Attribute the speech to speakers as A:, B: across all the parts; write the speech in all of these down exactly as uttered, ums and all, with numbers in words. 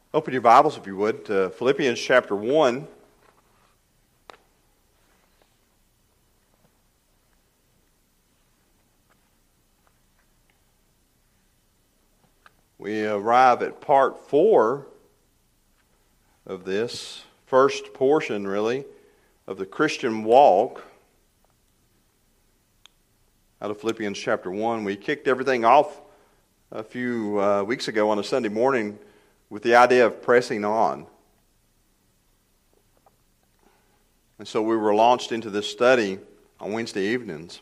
A: Open your Bibles, if you would, to Philippians chapter one. We arrive at part four of this, first portion, really, of the Christian walk out of Philippians chapter one. We kicked everything off a few uh, weeks ago on a Sunday morning with the idea of pressing on. And so we were launched into this study on Wednesday evenings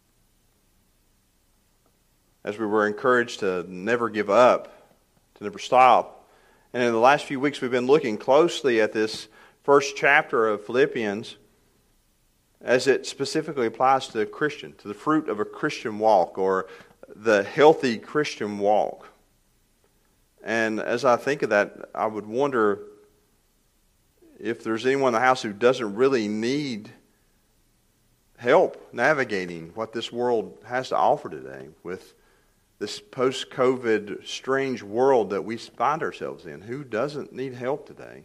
A: as we were encouraged to never give up, to never stop. And in the last few weeks we've been looking closely at this first chapter of Philippians as it specifically applies to a Christian, to the fruit of a Christian walk, or the healthy Christian walk. And as I think of that, I would wonder if there's anyone in the house who doesn't really need help navigating what this world has to offer today with this post-COVID strange world that we find ourselves in. Who doesn't need help today?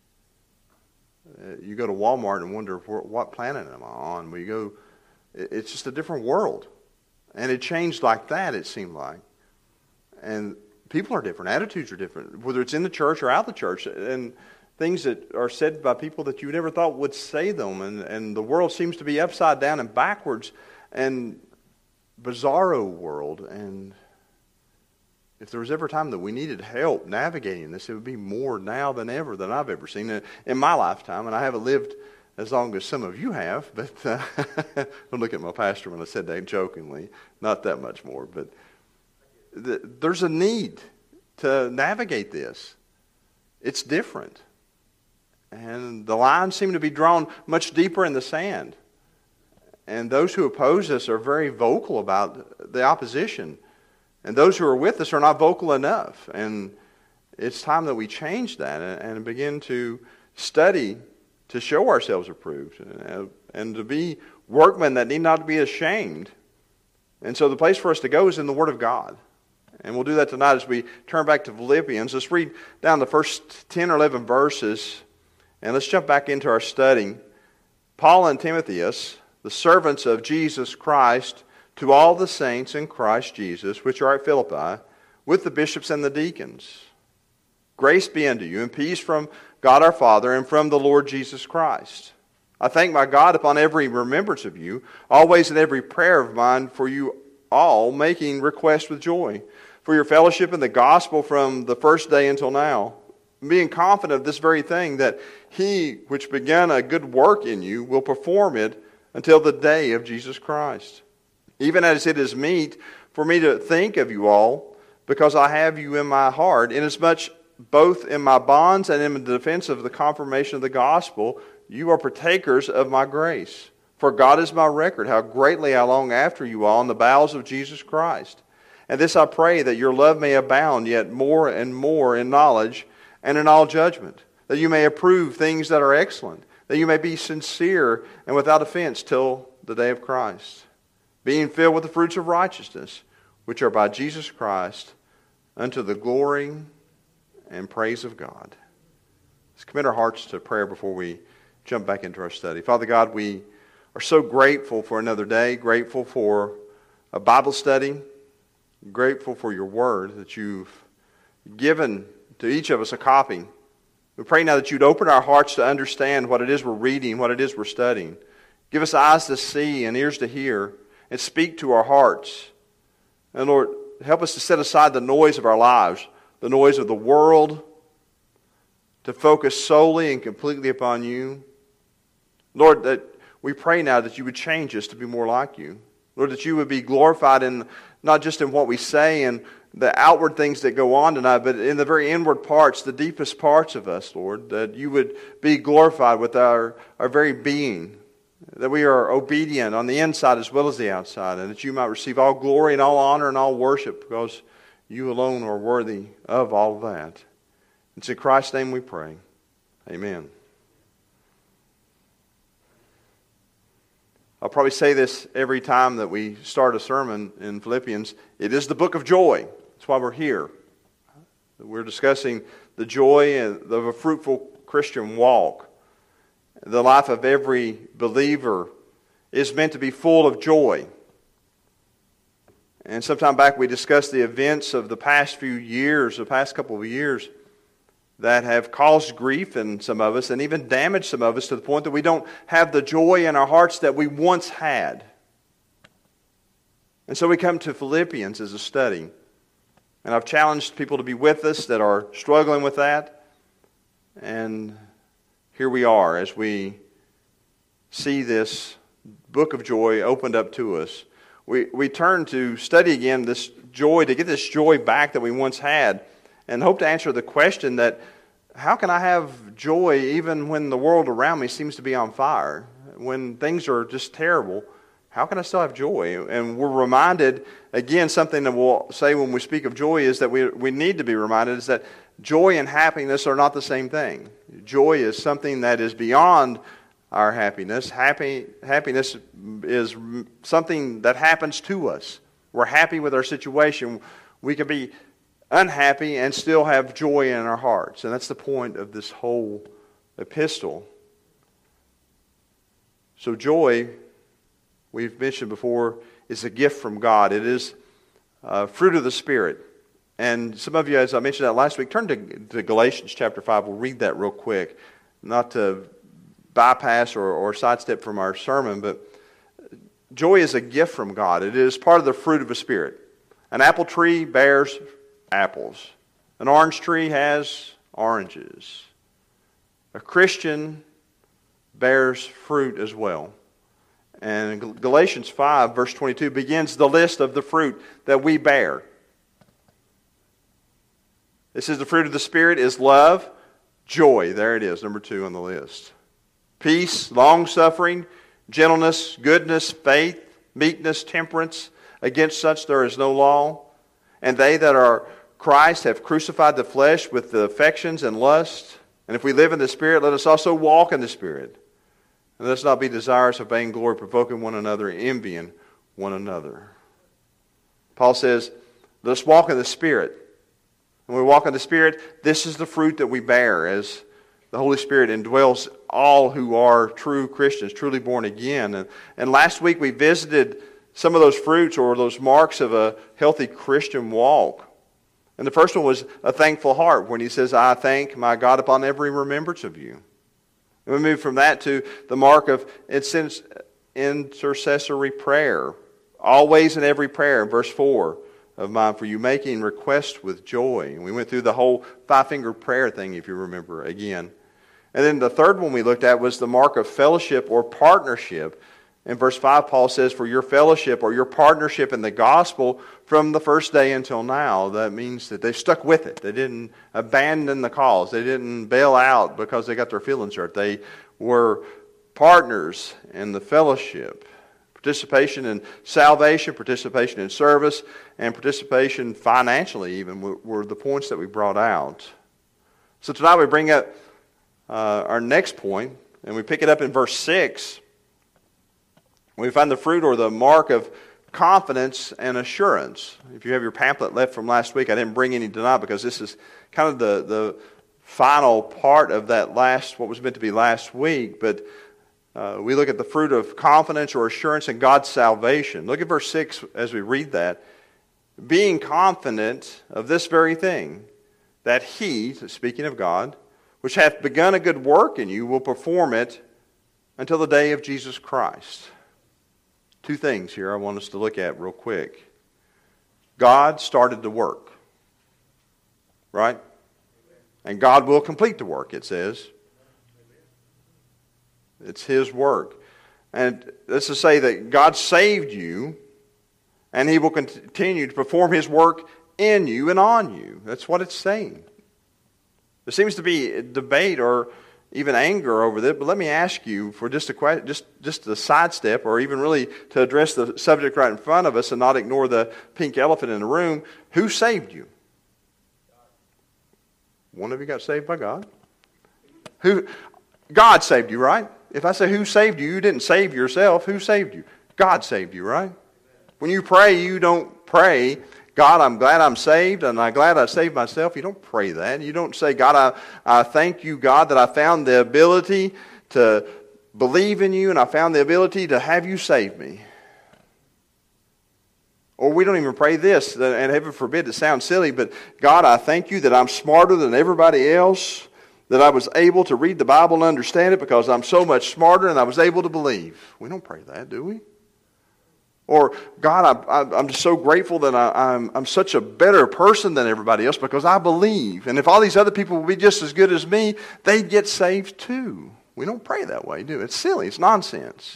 A: Uh, you go to Walmart and wonder, what planet am I on? We go, it's just a different world. And it changed like that, it seemed like. And people are different. Attitudes are different, whether it's in the church or out the church. And things that are said by people that you never thought would say them. And, and the world seems to be upside down and backwards and bizarro world. And if there was ever a time that we needed help navigating this, it would be more now than ever than I've ever seen it in my lifetime. And I haven't lived as long as some of you have. But uh, don't look at my pastor when I said that jokingly. Not that much more, but there's a need to navigate this. It's different. And the lines seem to be drawn much deeper in the sand. And those who oppose us are very vocal about the opposition. And those who are with us are not vocal enough. And it's time that we change that and begin to study to show ourselves approved and to be workmen that need not be ashamed. And so the place for us to go is in the Word of God. And we'll do that tonight as we turn back to Philippians. Let's read down the first ten or eleven verses, and let's jump back into our study. Paul and Timotheus, the servants of Jesus Christ, to all the saints in Christ Jesus, which are at Philippi, with the bishops and the deacons. Grace be unto you, and peace from God our Father, and from the Lord Jesus Christ. I thank my God upon every remembrance of you, always in every prayer of mine for you all, making request with joy, for your fellowship in the gospel from the first day until now, being confident of this very thing, that he which began a good work in you will perform it until the day of Jesus Christ. Even as it is meet for me to think of you all, because I have you in my heart, inasmuch both in my bonds and in the defense of the confirmation of the gospel, you are partakers of my grace. For God is my record, how greatly I long after you all in the bowels of Jesus Christ. And this I pray, that your love may abound yet more and more in knowledge and in all judgment, that you may approve things that are excellent, that you may be sincere and without offense till the day of Christ, being filled with the fruits of righteousness, which are by Jesus Christ, unto the glory and praise of God. Let's commit our hearts to prayer before we jump back into our study. Father God, we are so grateful for another day, grateful for a Bible study, grateful for your word that you've given to each of us a copy. We pray now that you'd open our hearts to understand what it is we're reading, what it is we're studying. Give us eyes to see and ears to hear, and speak to our hearts. And Lord, help us to set aside the noise of our lives, the noise of the world, to focus solely and completely upon you. Lord, that we pray now that you would change us to be more like you. Lord, that you would be glorified in not just in what we say and the outward things that go on tonight, but in the very inward parts, the deepest parts of us, Lord, that you would be glorified with our, our very being, that we are obedient on the inside as well as the outside, and that you might receive all glory and all honor and all worship, because you alone are worthy of all of that. It's in Christ's name we pray. Amen. I'll probably say this every time that we start a sermon in Philippians. It is the book of joy. That's why we're here. We're discussing the joy of a fruitful Christian walk. The life of every believer is meant to be full of joy. And sometime back we discussed the events of the past few years, the past couple of years, that have caused grief in some of us and even damaged some of us to the point that we don't have the joy in our hearts that we once had. And so we come to Philippians as a study. And I've challenged people to be with us that are struggling with that. And here we are as we see this book of joy opened up to us. We, we turn to study again this joy, to get this joy back that we once had, and hope to answer the question that, how can I have joy even when the world around me seems to be on fire? When things are just terrible, how can I still have joy? And we're reminded, again, something that we'll say when we speak of joy is that we, we need to be reminded is that joy and happiness are not the same thing. Joy is something that is beyond our happiness. Happy, happiness is something that happens to us. We're happy with our situation. We can be unhappy and still have joy in our hearts. And that's the point of this whole epistle. So joy, we've mentioned before, is a gift from God. It is uh, fruit of the Spirit. And some of you, as I mentioned that last week, turn to, to Galatians chapter five. We'll read that real quick. Not to bypass or, or sidestep from our sermon, but joy is a gift from God. It is part of the fruit of the Spirit. An apple tree bears apples. An orange tree has oranges. A Christian bears fruit as well. And Galatians five, verse twenty-two, begins the list of the fruit that we bear. It says the fruit of the Spirit is love, joy. There it is, number two on the list. Peace, long-suffering, gentleness, goodness, faith, meekness, temperance. Against such there is no law. And they that are Christ have crucified the flesh with the affections and lust. And if we live in the Spirit, let us also walk in the Spirit. And let us not be desirous of vainglory, provoking one another, envying one another. Paul says, let us walk in the Spirit. When we walk in the Spirit, this is the fruit that we bear as the Holy Spirit indwells all who are true Christians, truly born again. And, and last week we visited some of those fruits or those marks of a healthy Christian walk. And the first one was a thankful heart when he says, I thank my God upon every remembrance of you. And we move from that to the mark of intercessory prayer. Always in every prayer, in verse four of mine, for you making request with joy. And we went through the whole five-finger prayer thing, if you remember, again. And then the third one we looked at was the mark of fellowship or partnership. In verse five, Paul says, for your fellowship or your partnership in the gospel from the first day until now. That means that they stuck with it. They didn't abandon the cause. They didn't bail out because they got their feelings hurt. They were partners in the fellowship. Participation in salvation, participation in service, and participation financially even were the points that we brought out. So tonight we bring up uh, our next point, and we pick it up in verse six. We find the fruit or the mark of confidence and assurance. If you have your pamphlet left from last week, I didn't bring any tonight because this is kind of the, the final part of that last, what was meant to be last week. But uh, we look at the fruit of confidence or assurance in God's salvation. Look at verse six as we read that. Being confident of this very thing, that He, speaking of God, which hath begun a good work in you, will perform it until the day of Jesus Christ. Two things here I want us to look at real quick. God started the work, right? And God will complete the work, it says. It's His work. And that's to say that God saved you, and He will continue to perform His work in you and on you. That's what it's saying. There seems to be a debate or even anger over this, but let me ask you for just a question, just just a sidestep, or even really to address the subject right in front of us and not ignore the pink elephant in the room. Who saved you? One of you got saved by God. Who? God saved you, right? If I say who saved you, you didn't save yourself. Who saved you? God saved you, right? When you pray, you don't pray, God, I'm glad I'm saved, and I'm glad I saved myself. You don't pray that. You don't say, God, I, I thank you, God, that I found the ability to believe in you, and I found the ability to have you save me. Or we don't even pray this, and heaven forbid it sounds silly, but God, I thank you that I'm smarter than everybody else, that I was able to read the Bible and understand it because I'm so much smarter and I was able to believe. We don't pray that, do we? Or, God, I, I, I'm just so grateful that I, I'm, I'm such a better person than everybody else because I believe. And if all these other people will be just as good as me, they'd get saved too. We don't pray that way, do we? It's silly. It's nonsense.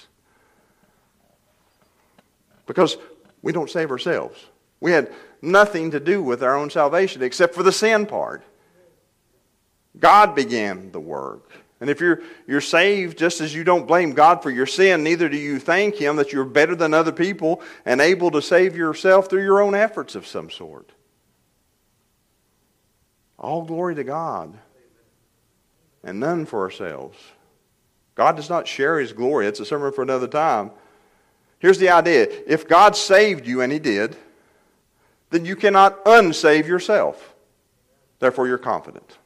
A: Because we don't save ourselves. We had nothing to do with our own salvation except for the sin part. God began the work. And if you're you're saved, just as you don't blame God for your sin, neither do you thank Him that you're better than other people and able to save yourself through your own efforts of some sort. All glory to God and none for ourselves. God does not share His glory. It's a sermon for another time. Here's the idea. If God saved you, and He did, then you cannot unsave yourself. Therefore, you're confident.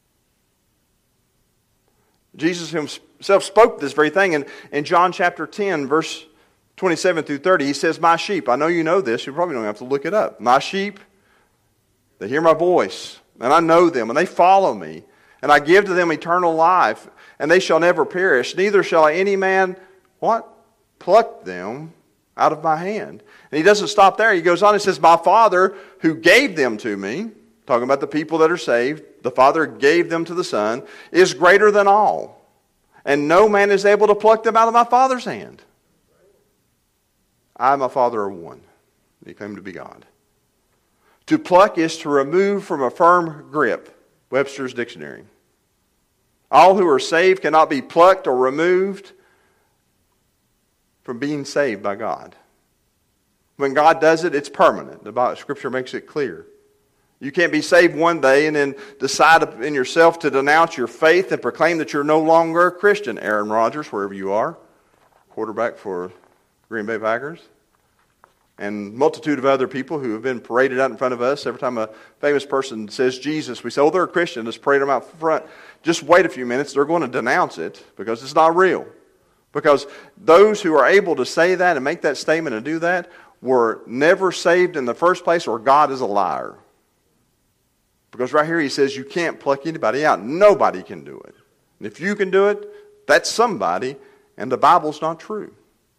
A: Jesus Himself spoke this very thing in, in John chapter ten, verse twenty-seven through thirty. He says, my sheep, I know you know this, you probably don't have to look it up. My sheep, they hear my voice, and I know them, and they follow me. And I give to them eternal life, and they shall never perish. Neither shall any man, what? Pluck them out of my hand. And He doesn't stop there. He goes on and says, my Father who gave them to me, talking about the people that are saved, the Father gave them to the Son, is greater than all. And no man is able to pluck them out of my Father's hand. I and my Father are one. He claimed to be God. To pluck is to remove from a firm grip. Webster's Dictionary. All who are saved cannot be plucked or removed from being saved by God. When God does it, it's permanent. The Scripture makes it clear. You can't be saved one day and then decide in yourself to denounce your faith and proclaim that you're no longer a Christian. Aaron Rodgers, wherever you are, quarterback for Green Bay Packers, and multitude of other people who have been paraded out in front of us. Every time a famous person says Jesus, we say, oh, they're a Christian. Let's parade them out front. Just wait a few minutes. They're going to denounce it because it's not real. Because those who are able to say that and make that statement and do that were never saved in the first place, or God is a liar. Because right here He says you can't pluck anybody out. Nobody can do it. And if you can do it, that's somebody, and the Bible's not true.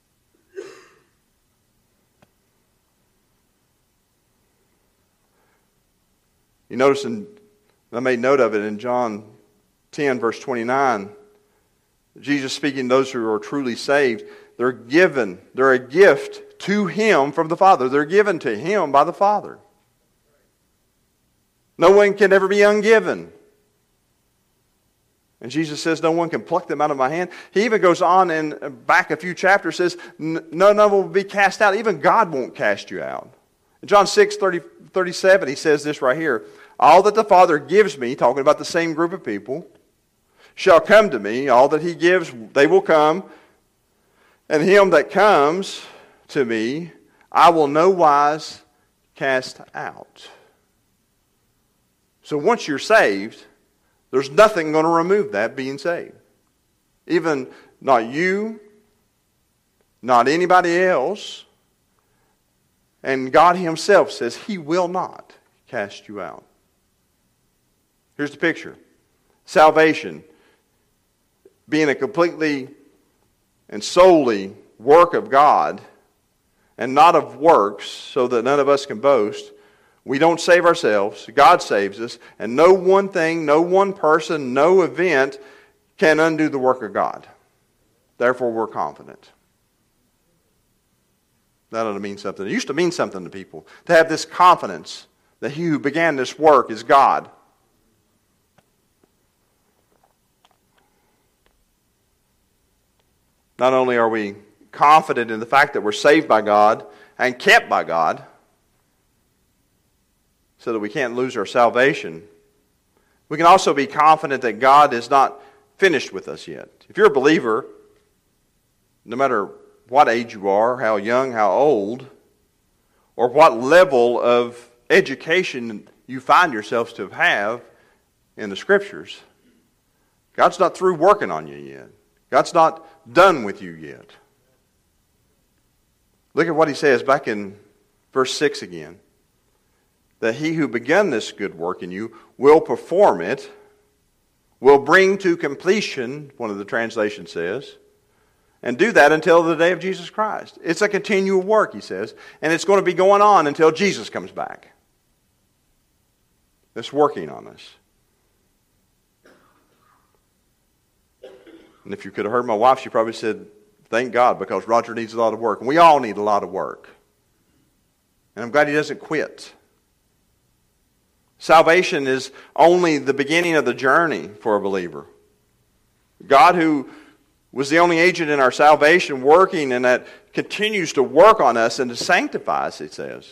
A: You notice, in, I made note of it in John ten, verse twenty-nine, Jesus speaking to those who are truly saved, they're given, they're a gift to Him from the Father. They're given to Him by the Father. No one can ever be ungiven. And Jesus says no one can pluck them out of my hand. He even goes on and back a few chapters, says none of them will be cast out. Even God won't cast you out. In John six, thirty, thirty-seven, He says this right here. All that the Father gives me, talking about the same group of people, shall come to me. All that He gives, they will come. And him that comes to me, I will no wise cast out. So once you're saved, there's nothing going to remove that being saved. Even not you, not anybody else. And God Himself says He will not cast you out. Here's the picture. Salvation being a completely and solely work of God and not of works, so that none of us can boast. We don't save ourselves. God saves us. And no one thing, no one person, no event can undo the work of God. Therefore, we're confident. That ought to mean something. It used to mean something to people, to have this confidence that He who began this work is God. Not only are we confident in the fact that we're saved by God and kept by God, so that we can't lose our salvation, we can also be confident that God is not finished with us yet. If you're a believer, no matter what age you are, how young, how old, or what level of education you find yourselves to have in the Scriptures. God's not through working on you yet. God's not done with you yet. Look at what he says back in verse six again. That he who began this good work in you will perform it, will bring to completion, one of the translations says, and do that until the day of Jesus Christ. It's a continual work, he says, and it's going to be going on until Jesus comes back. It's working on us. And if you could have heard my wife, she probably said, thank God, because Roger needs a lot of work. And we all need a lot of work. And I'm glad he doesn't quit. Salvation is only the beginning of the journey for a believer. God, who was the only agent in our salvation working, and that continues to work on us and to sanctify us, it says.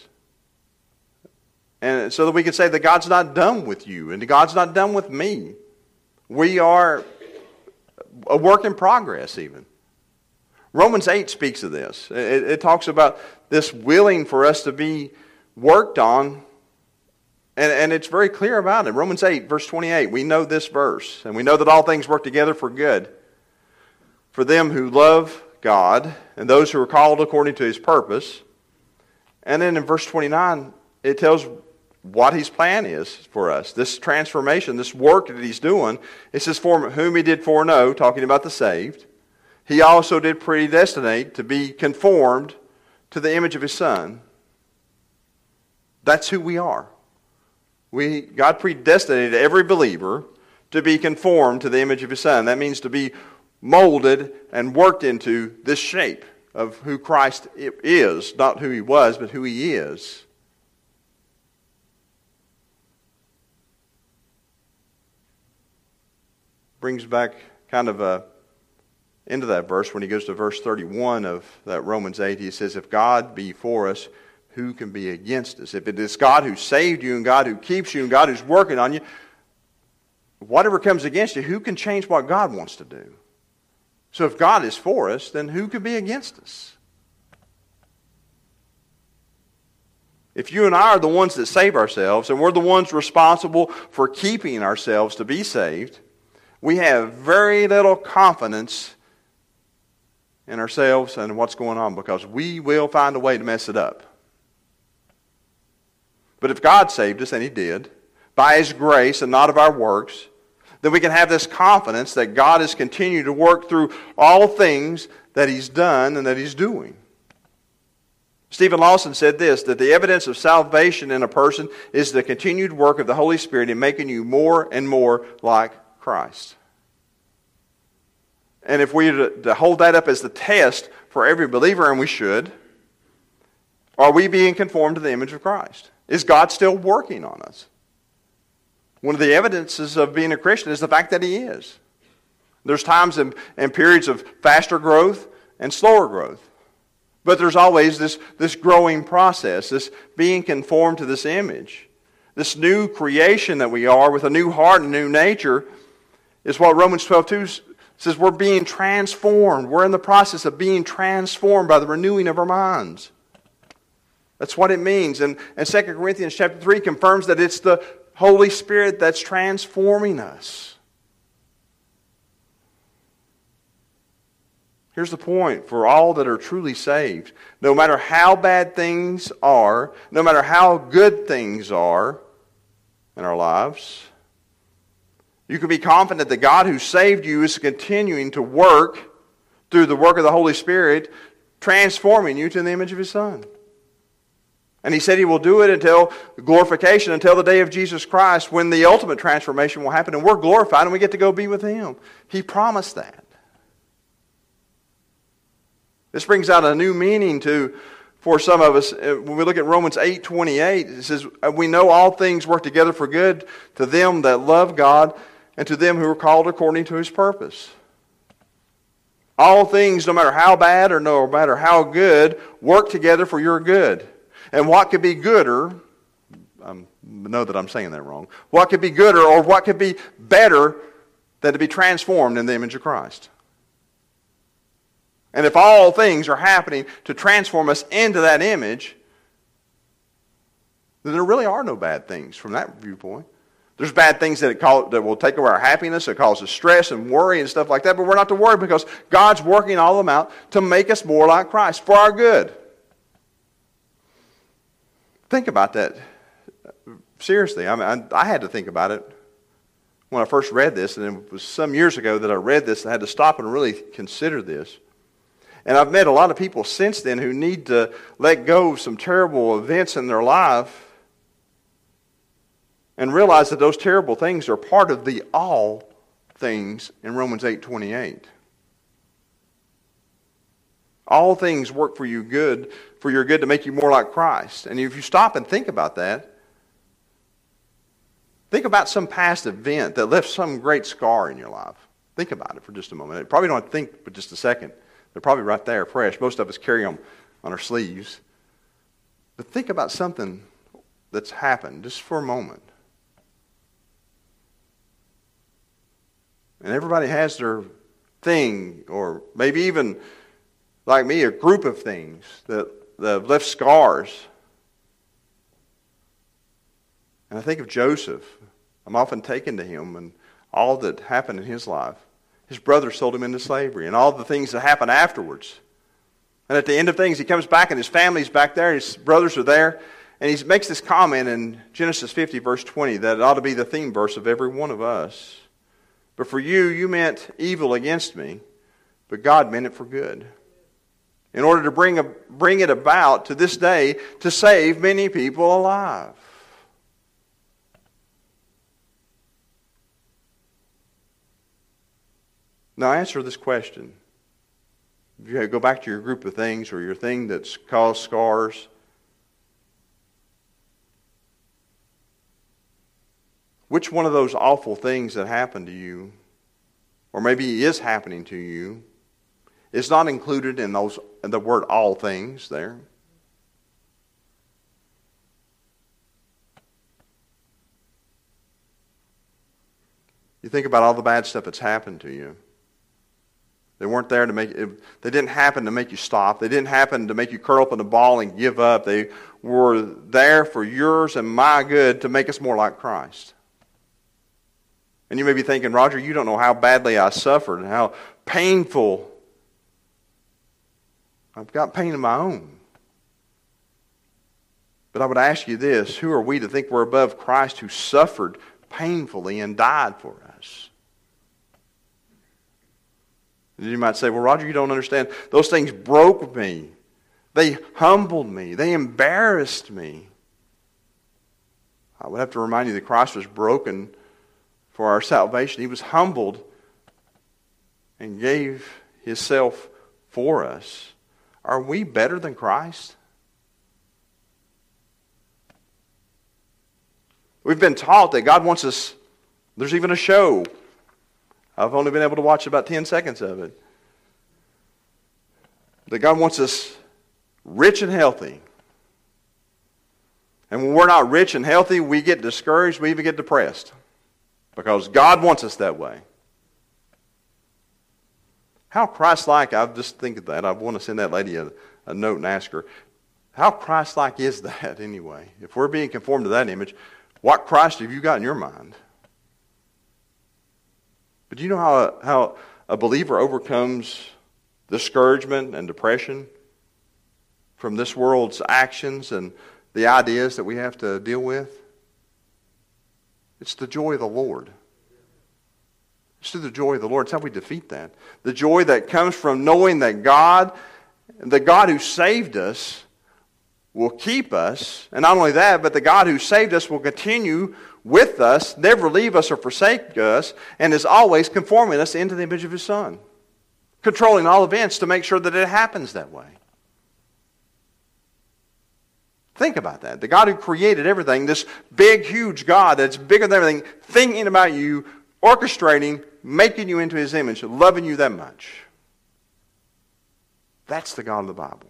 A: And so that we can say that God's not done with you and God's not done with me. We are a work in progress even. Romans eight speaks of this. It, it talks about this willing for us to be worked on. And, and it's very clear about it. Romans eight, verse twenty-eight, we know this verse. And we know that all things work together for good for them who love God and those who are called according to His purpose. And then in verse twenty-nine, it tells what His plan is for us. This transformation, this work that He's doing. It says, for whom He did foreknow, talking about the saved, He also did predestinate to be conformed to the image of His Son. That's who we are. We, God predestinated every believer to be conformed to the image of His Son. That means to be molded and worked into this shape of who Christ is. Not who He was, but who He is. Brings back kind of a, into that verse when he goes to verse thirty-one of that Romans eight. He says, if God be for us, who can be against us? If it is God who saved you and God who keeps you and God who's working on you, whatever comes against you, who can change what God wants to do? So if God is for us, then who can be against us? If you and I are the ones that save ourselves and we're the ones responsible for keeping ourselves to be saved, we have very little confidence in ourselves and what's going on because we will find a way to mess it up. But if God saved us, and He did, by His grace and not of our works, then we can have this confidence that God has continued to work through all things that He's done and that He's doing. Stephen Lawson said this, that the evidence of salvation in a person is the continued work of the Holy Spirit in making you more and more like Christ. And if we were to hold that up as the test for every believer, and we should, are we being conformed to the image of Christ? Is God still working on us? One of the evidences of being a Christian is the fact that He is. There's times and, and periods of faster growth and slower growth. But there's always this, this growing process, this being conformed to this image. This new creation that we are with a new heart and a new nature is what Romans twelve two says we're being transformed. We're in the process of being transformed by the renewing of our minds. That's what it means. And, and Second Corinthians chapter three confirms that it's the Holy Spirit that's transforming us. Here's the point for all that are truly saved. No matter how bad things are, no matter how good things are in our lives, you can be confident that God who saved you is continuing to work through the work of the Holy Spirit, transforming you to the image of His Son. And He said He will do it until glorification, until the day of Jesus Christ, when the ultimate transformation will happen and we're glorified and we get to go be with Him. He promised that. This brings out a new meaning to, for some of us. When we look at Romans eight twenty-eight, it says, we know all things work together for good to them that love God and to them who are called according to His purpose. All things, no matter how bad or no matter how good, work together for your good. And what could be gooder, I know that I'm saying that wrong, what could be gooder or what could be better than to be transformed in the image of Christ? And if all things are happening to transform us into that image, then there really are no bad things from that viewpoint. There's bad things that, it call, that will take away our happiness, that causes stress and worry and stuff like that, but we're not to worry because God's working all of them out to make us more like Christ, for our good. Think about that. Seriously, I mean, I, I had to think about it when I first read this, and it was some years ago that I read this and I had to stop and really consider this. And I've met a lot of people since then who need to let go of some terrible events in their life and realize that those terrible things are part of the all things in Romans eight twenty-eight. All things work for you good, for your good to make you more like Christ. And if you stop and think about that, think about some past event that left some great scar in your life. Think about it for just a moment. You probably don't have to think for just a second. They're probably right there, fresh. Most of us carry them on our sleeves. But think about something that's happened just for a moment. And everybody has their thing, or maybe even, like me, a group of things that, that have left scars. And I think of Joseph. I'm often taken to him and all that happened in his life. His brother sold him into slavery and all the things that happened afterwards. And at the end of things, he comes back and his family's back there, his brothers are there, and he makes this comment in Genesis fifty, verse twenty, that it ought to be the theme verse of every one of us. But for you, you meant evil against me, but God meant it for good, in order to bring, a, bring it about to this day to save many people alive. Now answer this question. If you go back to your group of things or your thing that's caused scars, which one of those awful things that happened to you, or maybe is happening to you, is not included in those in the word all things there? You think about all the bad stuff that's happened to you. They weren't there to make it, they didn't happen to make you stop. They didn't happen to make you curl up in a ball and give up. They were there for yours and my good to make us more like Christ. And you may be thinking, Roger, you don't know how badly I suffered and how painful. I've got pain of my own. But I would ask you this, who are we to think we're above Christ who suffered painfully and died for us? And you might say, well, Roger, you don't understand. Those things broke me. They humbled me. They embarrassed me. I would have to remind you that Christ was broken for our salvation. He was humbled and gave Himself for us. Are we better than Christ? We've been taught that God wants us. There's even a show. I've only been able to watch about ten seconds of it. That God wants us rich and healthy. And when we're not rich and healthy, we get discouraged, we even get depressed. Because God wants us that way. How Christ-like, I just think of that. I want to send that lady a, a note and ask her, how Christ-like is that anyway? If we're being conformed to that image, what Christ have you got in your mind? But do you know how a, how a believer overcomes discouragement and depression from this world's actions and the ideas that we have to deal with? It's the joy of the Lord. It's through the joy of the Lord. It's how we defeat that. The joy that comes from knowing that God, the God who saved us, will keep us. And not only that, but the God who saved us will continue with us, never leave us or forsake us, and is always conforming us into the image of His Son. Controlling all events to make sure that it happens that way. Think about that. The God who created everything, this big, huge God that's bigger than everything, thinking about you, orchestrating, making you into His image, loving you that much. That's the God of the Bible.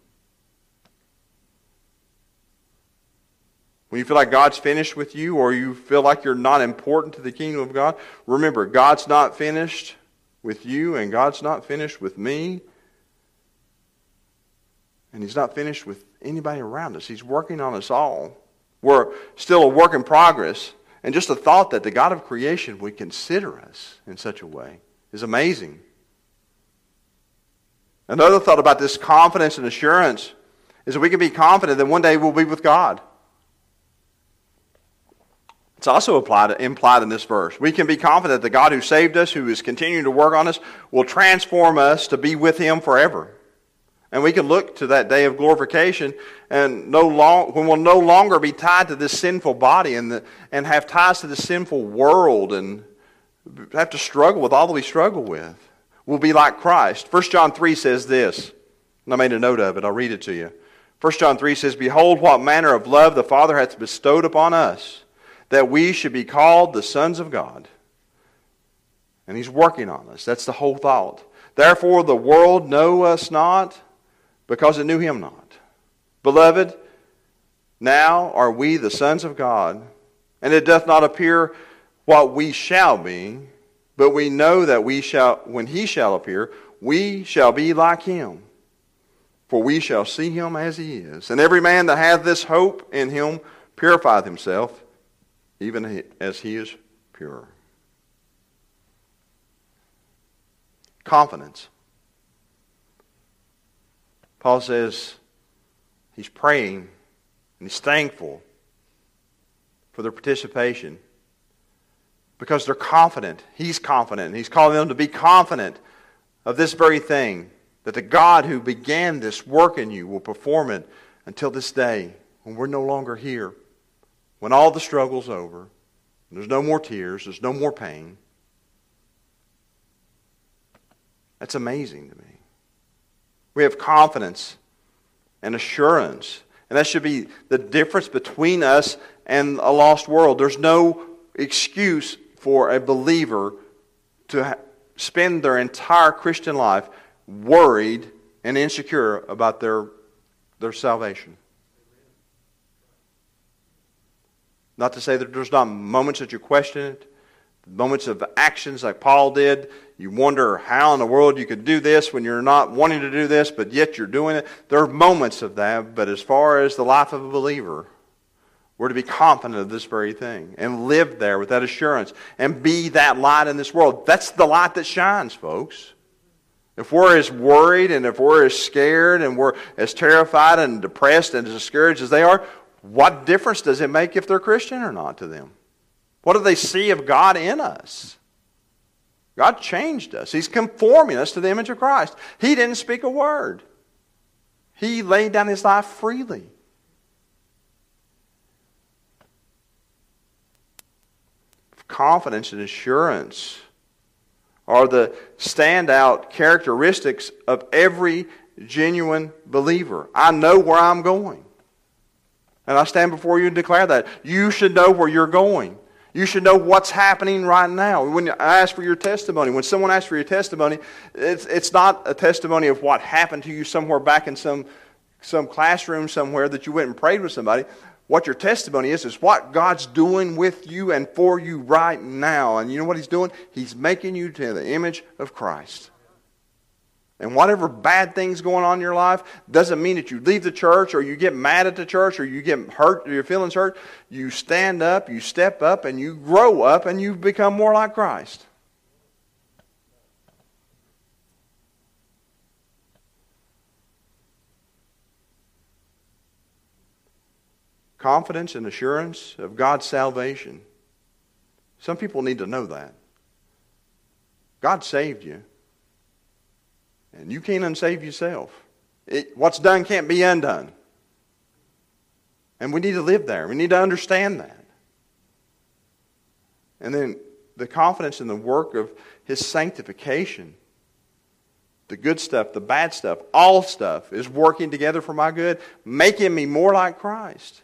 A: When you feel like God's finished with you, or you feel like you're not important to the kingdom of God, remember, God's not finished with you, and God's not finished with me. And He's not finished with anybody around us. He's working on us all We're still a work in progress. And just the thought that the God of creation would consider us in such a way is amazing. Another thought about this confidence and assurance is that we can be confident that one day we'll be with God. It's also applied, implied in this verse. We can be confident that the God who saved us, who is continuing to work on us, will transform us to be with Him forever. And we can look to that day of glorification and no long, when we'll no longer be tied to this sinful body and, the, and have ties to this sinful world and have to struggle with all that we struggle with. We'll be like Christ. First John three says this, and I made a note of it. I'll read it to you. First John three says, "Behold, what manner of love the Father hath bestowed upon us, that we should be called the sons of God." And He's working on us. That's the whole thought. "Therefore the world know us not, because it knew Him not. Beloved, now are we the sons of God, and it doth not appear what we shall be, but we know that we shall, when He shall appear, we shall be like Him. For we shall see Him as He is. And every man that hath this hope in Him purifieth himself, even as He is pure." Confidence. Paul says he's praying and he's thankful for their participation because they're confident. He's confident. And he's calling them to be confident of this very thing, that the God who began this work in you will perform it until this day when we're no longer here, when all the struggle's over, there's no more tears, there's no more pain. That's amazing to me. We have confidence and assurance. And that should be the difference between us and a lost world. There's no excuse for a believer to ha- spend their entire Christian life worried and insecure about their, their salvation. Not to say that there's not moments that you question it, moments of actions like Paul did. You wonder how in the world you could do this when you're not wanting to do this, but yet you're doing it. There are moments of that, but as far as the life of a believer, we're to be confident of this very thing and live there with that assurance and be that light in this world. That's the light that shines, folks. If we're as worried and if we're as scared and we're as terrified and depressed and as discouraged as they are, what difference does it make if they're Christian or not to them? What do they see of God in us? God changed us. He's conforming us to the image of Christ. He didn't speak a word. He laid down His life freely. Confidence and assurance are the standout characteristics of every genuine believer. I know where I'm going. And I stand before you and declare that. You should know where you're going. You should know what's happening right now. When I ask for your testimony, when someone asks for your testimony, it's, it's not a testimony of what happened to you somewhere back in some, some classroom somewhere that you went and prayed with somebody. What your testimony is, is what God's doing with you and for you right now. And you know what He's doing? He's making you to the image of Christ. And whatever bad things going on in your life doesn't mean that you leave the church or you get mad at the church or you get hurt or your feelings hurt. You stand up, you step up, and you grow up and you become more like Christ. Confidence and assurance of God's salvation. Some people need to know that. God saved you. And you can't unsave yourself. It, what's done can't be undone. And we need to live there. We need to understand that. And then the confidence in the work of His sanctification. The good stuff, the bad stuff, all stuff is working together for my good, making me more like Christ.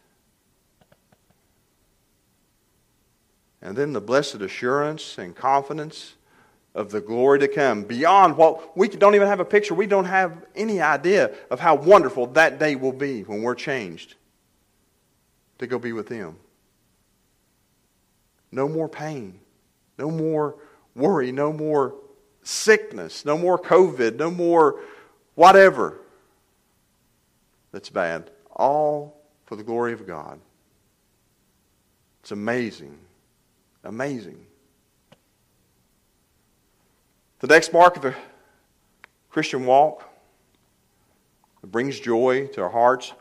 A: And then the blessed assurance and confidence of the glory to come, beyond what we don't even have a picture. We don't have any idea of how wonderful that day will be when we're changed to go be with Him. No more pain, no more worry, no more sickness, no more COVID, no more whatever that's bad. All for the glory of God. It's amazing. Amazing. The next mark of a Christian walk that brings joy to our hearts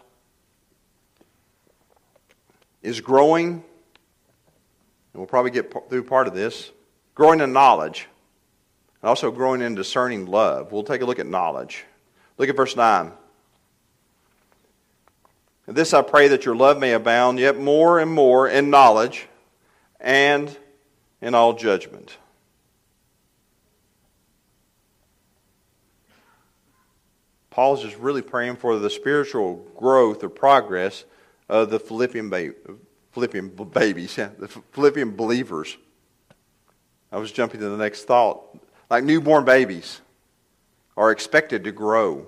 A: is growing, and we'll probably get through part of this, growing in knowledge, and also growing in discerning love. We'll take a look at knowledge. Look at verse nine. And this I pray that your love may abound yet more and more in knowledge and in all judgment. Paul's just really praying for the spiritual growth or progress of the Philippian, ba- Philippian babies, yeah, the Philippian believers. I was jumping to the next thought. Like newborn babies are expected to grow.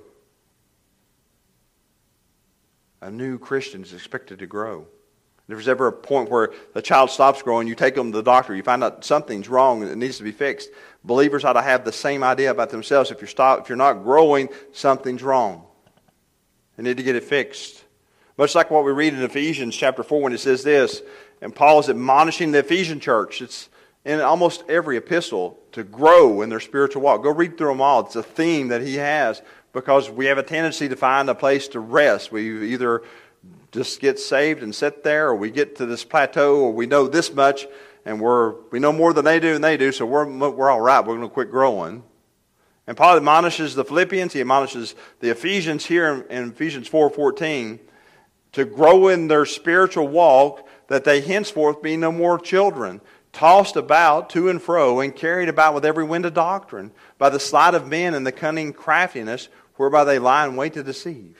A: A new Christian is expected to grow. If there's ever a point where the child stops growing, you take them to the doctor, you find out something's wrong and it needs to be fixed. Believers ought to have the same idea about themselves. If you're stop, if you're not growing, something's wrong. They need to get it fixed. Much like what we read in Ephesians chapter four when it says this, and Paul is admonishing the Ephesian church. It's in almost every epistle to grow in their spiritual walk. Go read through them all. It's a theme that he has because we have a tendency to find a place to rest. We either just get saved and sit there, or we get to this plateau, or we know this much, and we're we know more than they do, and they do, so we're we're all right. We're going to quit growing. And Paul admonishes the Philippians. He admonishes the Ephesians here in, in Ephesians four fourteen to grow in their spiritual walk, that they henceforth be no more children, tossed about to and fro, and carried about with every wind of doctrine, by the sleight of men and the cunning craftiness, whereby they lie in wait to deceive.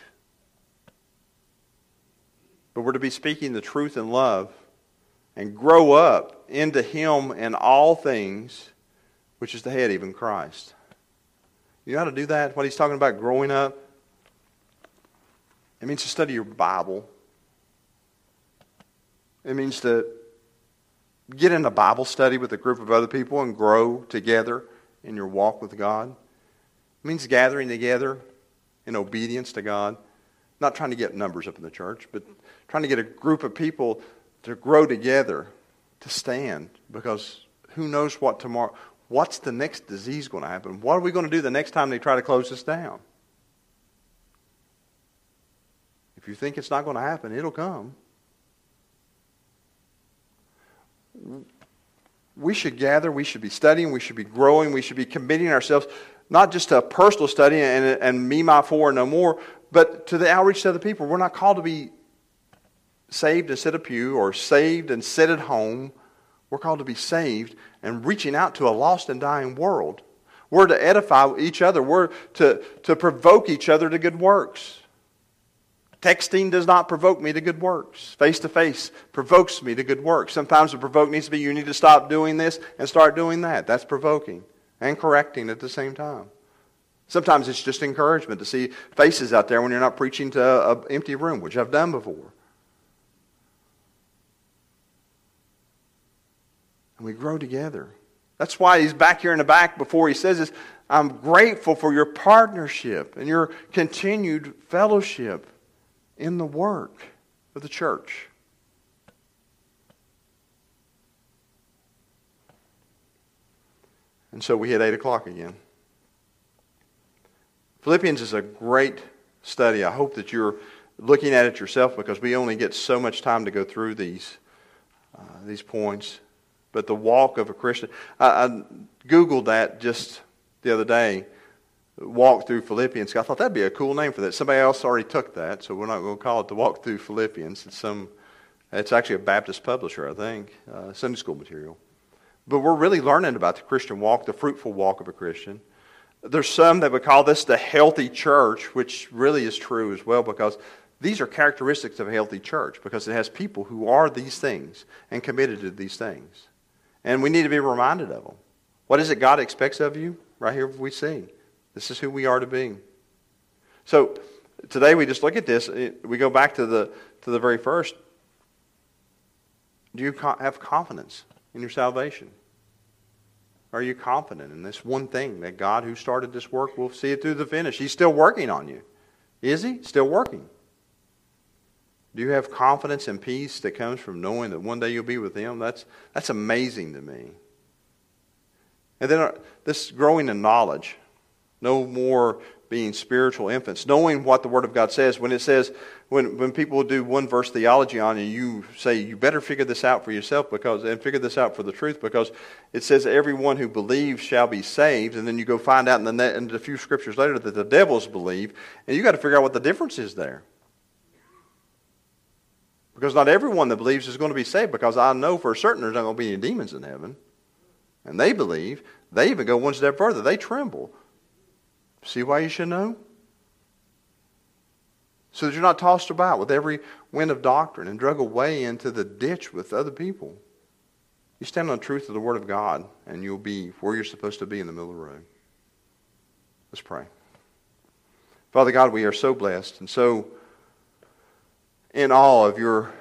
A: But we're to be speaking the truth in love, and grow up into Him in all things, which is the head, even Christ. You know how to do that? What he's talking about, growing up? It means to study your Bible. It means to get in a Bible study with a group of other people and grow together in your walk with God. It means gathering together in obedience to God. Not trying to get numbers up in the church, but trying to get a group of people to grow together, to stand. Because who knows what tomorrow, what's the next disease going to happen? What are we going to do the next time they try to close us down? If you think it's not going to happen, it'll come. We should gather, we should be studying, we should be growing, we should be committing ourselves, not just to a personal study and, and me, my, for, and no more, but to the outreach to other people. We're not called to be saved and sit a pew, or saved and sit at home. We're called to be saved and reaching out to a lost and dying world. We're to edify each other. We're to, to provoke each other to good works. Texting does not provoke me to good works. Face-to-face provokes me to good works. Sometimes the provoke needs to be, you need to stop doing this and start doing that. That's provoking and correcting at the same time. Sometimes it's just encouragement to see faces out there when you're not preaching to an empty room, which I've done before. And we grow together. That's why he's back here in the back before he says this. I'm grateful for your partnership and your continued fellowship in the work of the church. And so we hit eight o'clock again. Philippians is a great study. I hope that you're looking at it yourself, because we only get so much time to go through these uh, these points. But the walk of a Christian, I, I Googled that just the other day. Walk through Philippians. I thought that'd be a cool name for that. Somebody else already took that, so we're not going to call it the Walk Through Philippians. It's some. It's actually a Baptist publisher, I think, uh, Sunday school material. But we're really learning about the Christian walk, the fruitful walk of a Christian. There's some that would call this the healthy church, which really is true as well, because these are characteristics of a healthy church, because it has people who are these things and committed to these things. And we need to be reminded of them. What is it God expects of you? Right here we see. This is who we are to be. So today we just look at this. We go back to the to the very first. Do you have confidence in your salvation? Are you confident in this one thing, that God who started this work will see it through the finish? He's still working on you. Is He? Still working. Do you have confidence and peace that comes from knowing that one day you'll be with Him? That's, that's amazing to me. And then this growing in knowledge. No more being spiritual infants. Knowing what the Word of God says. When it says, when, when people do one verse theology on you, you say, you better figure this out for yourself because, and figure this out for the truth, because it says everyone who believes shall be saved. And then you go find out in, the net, in a few scriptures later that the devils believe. And you got to figure out what the difference is there. Because not everyone that believes is going to be saved, because I know for certain there's not going to be any demons in heaven. And they believe. They even go one step further. They tremble. See why you should know? So that you're not tossed about with every wind of doctrine and drug away into the ditch with other people. You stand on the truth of the Word of God, and you'll be where you're supposed to be in the middle of the road. Let's pray. Father God, we are so blessed and so in awe of your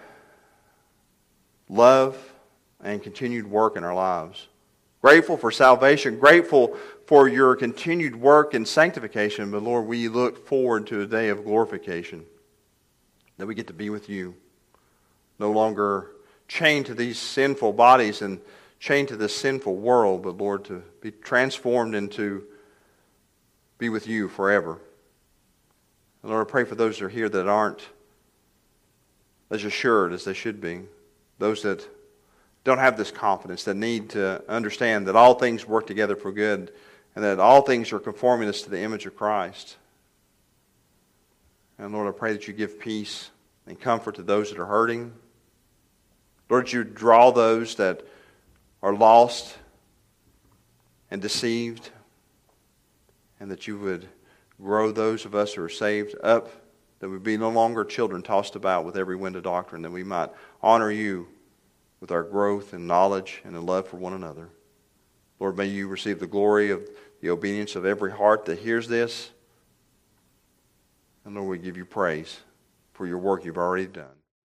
A: love and continued work in our lives. Grateful for salvation, grateful for your continued work in sanctification, but Lord, we look forward to a day of glorification, that we get to be with you, no longer chained to these sinful bodies and chained to this sinful world, but Lord, to be transformed into be with you forever. And Lord, I pray for those that are here that aren't as assured as they should be, those that don't have this confidence, that need to understand that all things work together for good and that all things are conforming us to the image of Christ. And Lord, I pray that you give peace and comfort to those that are hurting. Lord, that you draw those that are lost and deceived, and that you would grow those of us who are saved up, that we be no longer children tossed about with every wind of doctrine, that we might honor you with our growth and knowledge and in love for one another. Lord, may you receive the glory of the obedience of every heart that hears this. And Lord, we give you praise for your work you've already done.